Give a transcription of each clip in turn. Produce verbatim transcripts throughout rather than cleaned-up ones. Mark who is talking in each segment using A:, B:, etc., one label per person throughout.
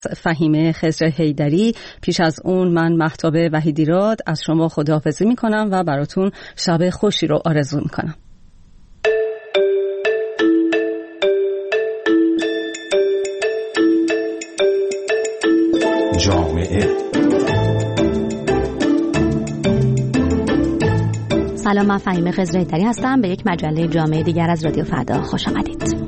A: فهیمه خضر حیدری. پیش از اون من مهتاب وحیدیراد از شما خداحافظی میکنم و براتون شب خوشی رو آرزو میکنم.
B: جامعه.
C: سلام، من فهیمه خضر حیدری هستم. به یک مجله جامعه دیگر از رادیو فردا خوش آمدید.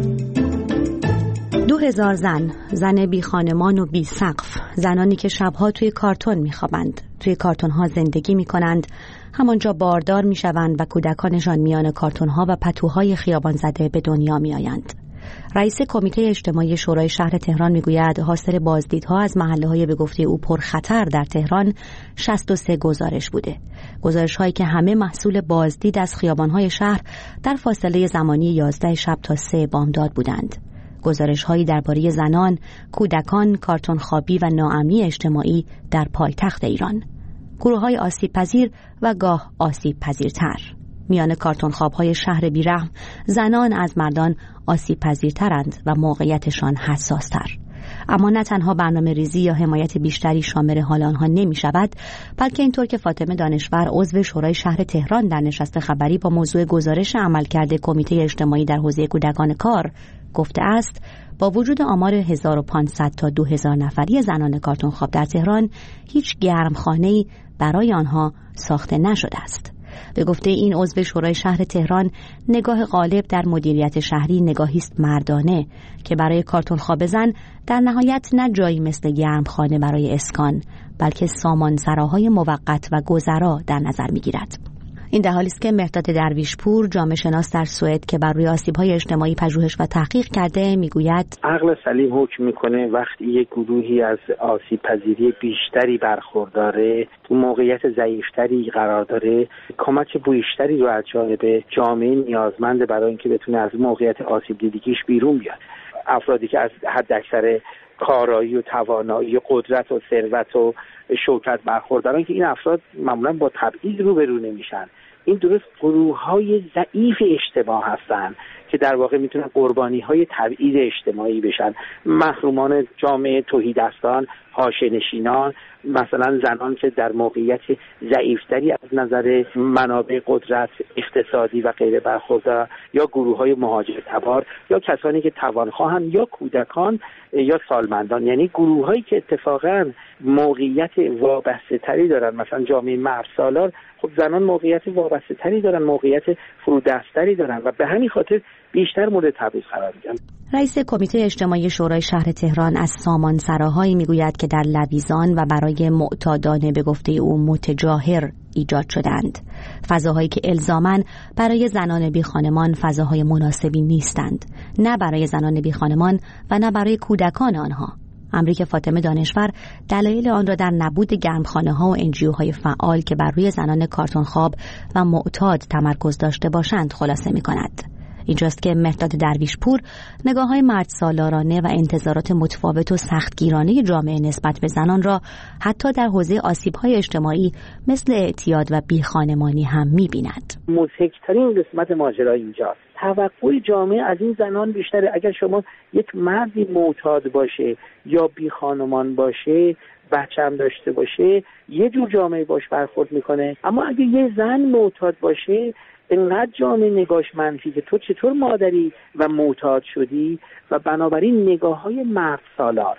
C: دو هزار زن، زن بی خانمان و بی سقف، زنانی که شبها توی کارتون میخوابند، توی کارتونها زندگی میکنند، همانجا باردار میشوند و کودکانشان میان کارتونها و پتوهای خیابان زده به دنیا میآیند. رئیس کمیته اجتماعی شورای شهر تهران میگوید حاصل بازدیدها از محله‌های به گفته او پرخطر در تهران شصت و سه گزارش بوده. گزارش‌هایی که همه محصول بازدید از خیابان‌های شهر در فاصله زمانی یازده شب تا سه بامداد بودند. گزارش‌هایی درباره زنان، کودکان، کارتون خوابی و ناامنی اجتماعی در پایتخت ایران. گروه‌های آسیب‌پذیر و گاه آسیب‌پذیرتر. میان کارتون خواب‌های شهر بیرحم، زنان از مردان آسیب‌پذیرترند و موقعیتشان حساس‌تر. اما نه تنها برنامه ریزی یا حمایت بیشتری شامل حال آنها نمی شود، بلکه اینطور که فاطمه دانشور عضو شورای شهر تهران در نشست خبری با موضوع گزارش عملکرد کمیته اجتماعی در حوزه کودکان کار گفته است، با وجود آمار هزار و پانصد تا دو هزار نفری زنان کارتون خواب در تهران، هیچ گرمخانه‌ای برای آنها ساخته نشده است. به گفته این عضو شورای شهر تهران، نگاه غالب در مدیریت شهری نگاهی است مردانه که برای کارتون خواب زن در نهایت نه جایی مثل گرمخانه برای اسکان، بلکه سامانسراهای موقت و گذرا در نظر می‌گیرد. این در حالی است که مهرداد درویشپور، جامعه شناس در سوئد که بر روی آسیب‌های اجتماعی پژوهش و تحقیق کرده، میگوید
D: عقل سلیم حکم میکنه وقتی یک گروهی از آسیب پذیری بیشتری برخورداره، تو موقعیت ضعیفتری قرار داره، کمک بیشتری رو از جانب جامعه نیازمنده برای اینکه بتونه از موقعیت آسیب دیدگیش بیرون بیاد. افرادی که از حد اکثر کارایی و توانایی و قدرت و ثروت و شوکت برخوردارن که این افراد معمولا با تبعیض روبرو نمیشن. این درست گروه‌های ضعیف اجتماع هستن که در واقع میتونن قربانی‌های تبعیض اجتماعی بشن. محرومان جامعه، تهیدستان، حاشیه‌نشینان، مثلا زنان که در موقعیت ضعیفتری از نظر منابع قدرت اقتصادی و غیره برخوردار، یا گروه‌های مهاجر تبار، یا کسانی که توانخواهن، یا کودکان یا سالمندان. یعنی گروه‌هایی که اتفاقاً موقعیت وابسته تری دارن. مثلا جامعه مردسالار، خب زنان موقعیت وابسته تری دارن، موقعیت فرودستری دارن و به همین خاطر بیشتر مورد تبعیض قرار میگیرن.
C: رئیس کمیته اجتماعی شورای شهر تهران از سامانسراهایی میگوید که در لویزان و برای معتادانه به گفته او متجاهر ایجاد شدند. فضاهایی که الزاماً برای زنان بی خانمان فضاهای مناسبی نیستند، نه برای زنان بی خانمان و نه برای کودکان آنها. امری که فاطمه دانشور دلایل آن را در نبود گرمخانه‌ها و انجیوهای فعال که بر روی زنان کارتون خواب و معتاد تمرکز داشته باشند خلاصه می‌کند. اینجاست که مهرداد درویشپور نگاه‌های مردسالارانه و انتظارات متفاوت و سختگیرانه جامعه نسبت به زنان را حتی در حوزه آسیب‌های اجتماعی مثل اعتیاد و بیخانمانی هم می‌بیند.
D: مضحک‌ترین قسمت ماجرا اینجاست. توقع جامعه از این زنان بیشتره. اگر شما یک مردی معتاد باشه یا بیخانمان باشه، بچه هم داشته باشه، یه جور جامعه باش برخورد میکنه. اما اگه یه زن معتاد باشه، اینقدر جامعه نگاش منفی که تو چطور مادری و معتاد شدی، و بنابراین نگاه های مرد سالار،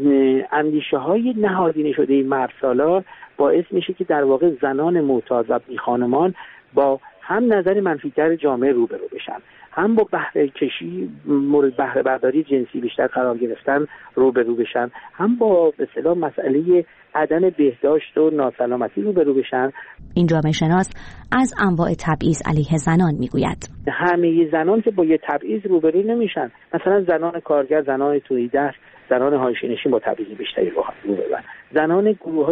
D: اندیشه های نهادینه شده این مرد سالار باعث میشه که در واقع زنان معتاد و بیخانمان با هم نظر منفی‌تر جامعه روبرو بشن، هم با بهره کشی، مورد بهره برداری جنسی بیشتر قرار گرفتن روبرو بشن، هم با به اصطلاح مسئله عدم بهداشت و ناسلامتی روبرو بشن.
C: این جامعه شناس از انواع تبعیض علیه زنان میگوید.
D: همه زنان که با یه تبعیض روبرو نمیشن. مثلا زنان کارگر، زنان تهیدست، زنان حاشیه‌نشین با تبعیض بیشتری روبرو. زنان گروه‌های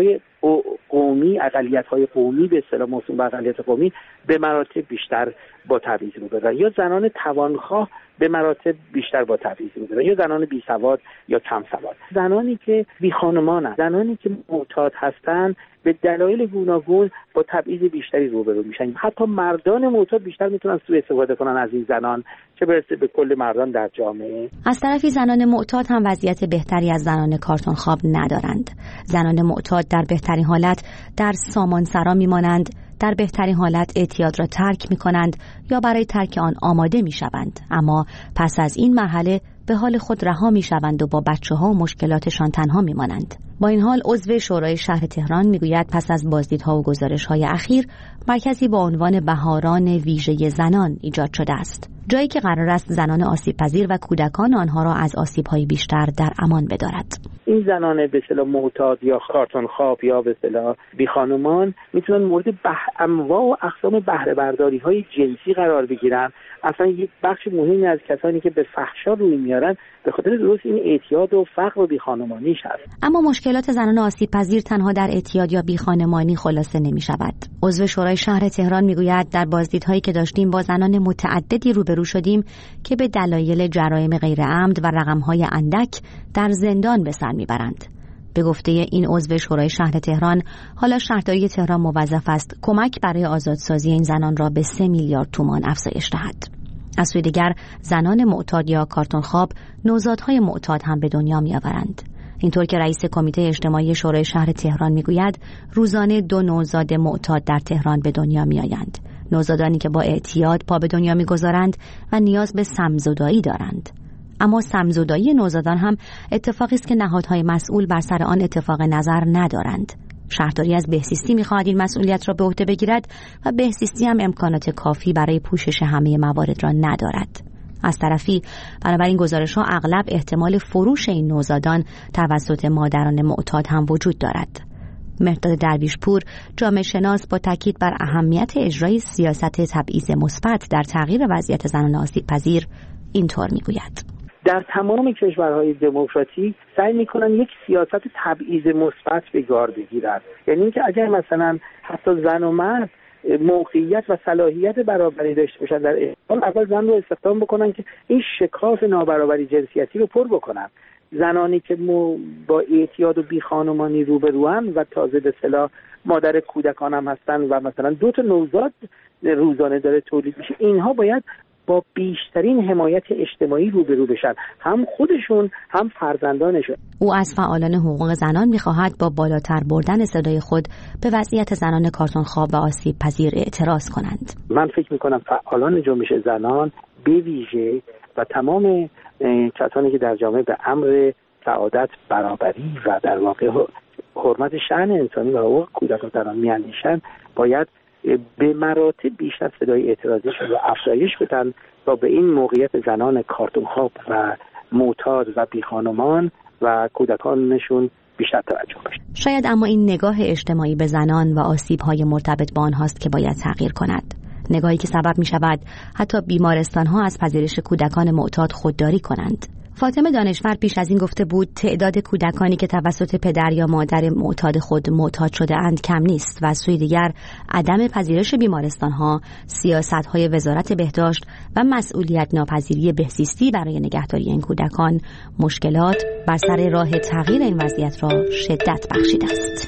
D: قومی، اقلیت‌های قومی به اصطلاح موسوم به اقلیت قومی به مراتب بیشتر با تبعیض رو برن، یا زنان توانخواه به مراتب بیشتر با تبعیض رو برن، یا زنان بی سواد یا کم سواد. زنانی که بی خانمانن، زنانی که معتاد هستن به دلایل گوناگون با تبعیض بیشتری روبرو میشن. حتی مردان معتاد بیشتر میتونن سوء استفاده کنن از این زنان، چه برسه به کل مردان در جامعه.
C: از طرفی زنان معتاد هم وضعیت بهتری از زنان کارتون خواب ندارند. زنان معتاد در بهترین حالت در سامانسرا میمانند، در بهترین حالت اعتیاد را ترک میکنند یا برای ترک آن آماده میشوند، اما پس از این مرحله به حال خود رها میشوند و با بچه ها و مشکلاتشان تنها میمانند. با این حال عضو شورای شهر تهران میگوید پس از بازدیدها و گزارش‌های اخیر مرکزی با عنوان بهاران ویژه زنان ایجاد شده است، جایی که قرار است زنان آسیب‌پذیر و کودکان آنها را از آسیب‌های بیشتر در امان بدارد.
D: این زنان به اصطلاح معتاد یا کارتون خواب یا به اصطلاح بی خانمان میتونن مورد به انواع و اقسام بهره برداری های جنسی قرار بگیرن. اصلا یک بخش مهمی از کسانی که به فحشا روی میارن به خاطر درست این اعتیاد و فقر و بی خانمانیش هست.
C: اما مشکلات زنان آسیب پذیر تنها در اعتیاد یا بی خانمانی خلاصه نمی شود. عضو شورای شهر تهران میگوید در بازدیدهایی که داشتیم با زنان متعددی روبرو شدیم که به دلایل جرایم غیر عمد و رقم‌های اندک در زندان به سر میبرند. به گفته این عضو شورای شهر تهران، حالا شهرداری تهران موظف است کمک برای آزادسازی این زنان را به سه میلیارد تومان افزایش دهد. از سوی دیگر زنان معتاد یا کارتون خواب نوزادهای معتاد هم به دنیا میآورند. اینطور که رئیس کمیته اجتماعی شورای شهر تهران میگوید روزانه دو نوزاد معتاد در تهران به دنیا میآیند. نوزادانی که با اعتیاد پا به دنیا میگذارند و نیاز به سمزدایی دارند. اما سمزدایی نوزادان هم اتفاقی است که نهادهای مسئول بر سر آن اتفاق نظر ندارند. شهرداری از بهزیستی می‌خواهد این مسئولیت را به عهده بگیرد و بهزیستی هم امکانات کافی برای پوشش همه موارد را ندارد. از طرفی بنابراین گزارش‌ها اغلب احتمال فروش این نوزادان توسط مادران معتاد هم وجود دارد. مهرداد درویشپور جامعه شناس با تاکید بر اهمیت اجرای سیاست تبعیض مثبت در تغییر وضعیت زنان آسیب پذیر اینطور میگوید:
D: در تمام کشورهای دموکراتیک سعی میکنن یک سیاست تبعیض مثبت به کار بگیرن، یعنی اینکه اگر مثلا حتی زن و مرد موقعیت و صلاحیت برابری داشته باشن در احتمال اول زن رو استخدام بکنن که این شکاف نابرابری جنسیتی رو پر بکنن. زنانی که با اعتیاد و بی خانمانی روبروان و تازه به اصطلاح مادر کودکان هم هستن و مثلا دو تا نوزاد روزانه داره تولید میشه، اینها باید با بیشترین حمایت اجتماعی روبرو بشن، هم خودشون هم فرزندانشون.
C: او از فعالان حقوق زنان می‌خواهد با بالاتر بردن صدای خود به وضعیت زنان کارتون خواب و آسیب پذیر اعتراض کنند.
D: من فکر می‌کنم فعالان جنبش زنان به ویژه و تمام کسانی که در جامعه به امر سعادت، برابری و در واقع حرمت شأن انسانی و حقوق کودکان زنان می‌اندیشند باید به مراتب بیشتر صدای اعتراضیشون رو افزایش بدن تا به این موقعیت زنان کارتون خواب و معتاد و بیخانمان و کودکانشون بیشتر توجه بشه.
C: شاید اما این نگاه اجتماعی به زنان و آسیب‌های مرتبط با آنهاست که باید تغییر کند. نگاهی که سبب می شود حتی بیمارستان‌ها از پذیرش کودکان معتاد خودداری کنند. فاطمه دانشور پیش از این گفته بود تعداد کودکانی که توسط پدر یا مادر معتاد خود معتاد شده اند کم نیست و از سوی دیگر عدم پذیرش بیمارستان‌ها، سیاست‌های وزارت بهداشت و مسئولیت ناپذیری بهزیستی برای نگهداری این کودکان مشکلات بر سر راه تغییر این وضعیت را شدت بخشیده است.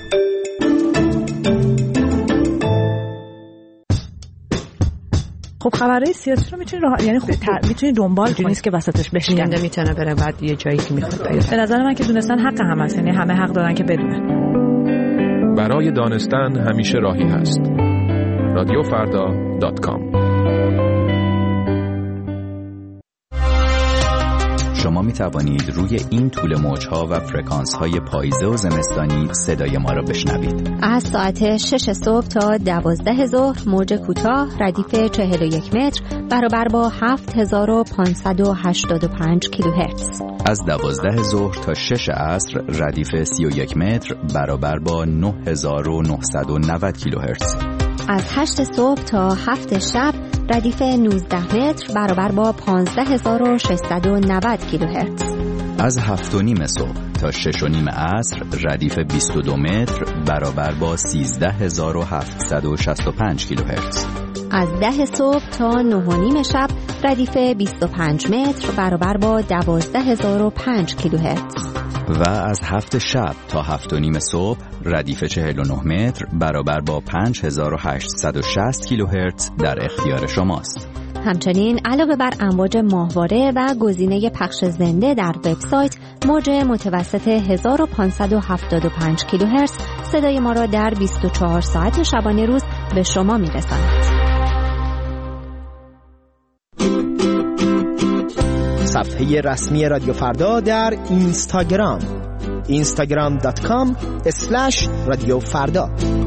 B: خب خبرهای سیاسی رو میتونی راه... یعنی خب تر... میتونی دنبال کنی، نیست که وسطش بشکنه،
E: میتونه بره بعد یه جایی که میخواد پیدا.
B: به نظر من که دونستن حق هم هست، یعنی همه حق دارن که بدونن.
F: برای دانستن همیشه راهی هست. رادیو فردا دات کام.
G: شما می توانید روی این طول موج‌ها و فرکانس‌های پاییزه و زمستانی صدای ما را بشنوید.
H: از ساعت شش صبح تا دوازده ظهر موج کوتاه ردیف چهل و یک متر برابر با هفت هزار و پانصد و هشتاد و پنج کیلوهرتز.
G: از دوازده ظهر تا شش عصر ردیف سی و یک متر برابر با نه هزار و نهصد و نود کیلوهرتز.
H: از هشت صبح تا هفت شب ردیف نوزده متر برابر با پانزده هزار و ششصد و نود کیلوهرتز.
G: از هفت و نیم صبح تا شش و نیم عصر ردیف بیست و دو متر برابر با سیزده هزار و هفتصد و شصت و پنج کیلوهرتز.
H: از ده صبح تا نه و نیم شب ردیف بیست و پنج متر برابر با دوازده هزار و پنج کیلوهرتز.
G: و از هفت شب تا هفت و نیم صبح ردیف چهل و نه متر برابر با پنج هزار و هشتصد و شصت کیلوهرتز در اختیار شماست.
H: همچنین علاوه بر امواج ماهواره و گزینه پخش زنده در وبسایت، موج متوسط هزار و پانصد و هفتاد و پنج کیلوهرتز صدای ما را در بیست و چهار ساعت شبانه روز به شما می‌رساند.
I: صفحه رسمی رادیو فردا در اینستاگرام اینستاگرام دات کام اسلش رادیو فردا.